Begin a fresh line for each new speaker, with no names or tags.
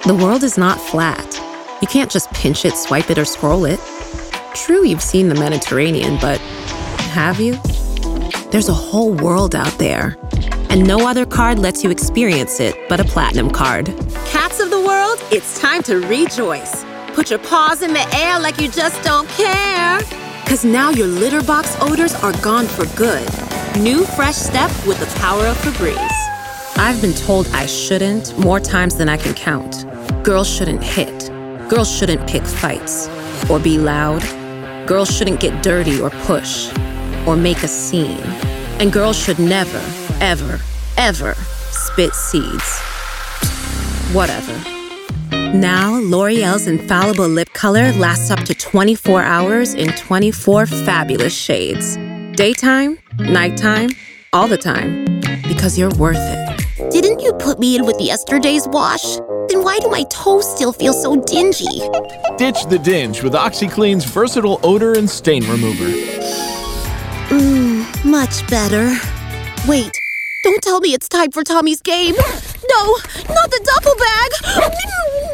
The world is not flat. You can't just pinch it, swipe it, or scroll it. True, you've seen the Mediterranean, but have you? There's a whole world out there, and no other card lets you experience it but a Platinum card. Cats of the world, it's time to rejoice. Put your paws in the air like you just don't care. 'Cause now your litter box odors are gone for good. New Fresh Step with the power of Febreze. I've been told I shouldn't more times than I can count. Girls shouldn't hit. Girls shouldn't pick fights or be loud. Girls shouldn't get dirty or push or make a scene. And girls should never, ever, ever spit seeds. Whatever. Now, L'Oreal's Infallible Lip Color lasts up to 24 hours in 24 fabulous shades. Daytime, nighttime, all the time. Because you're worth it.
Didn't you put me in with yesterday's wash? Then why do my toes still feel so dingy?
Ditch the dinge with OxiClean's versatile odor and stain remover.
Much better. Wait, don't tell me it's time for Tommy's game. No, not the duffel bag.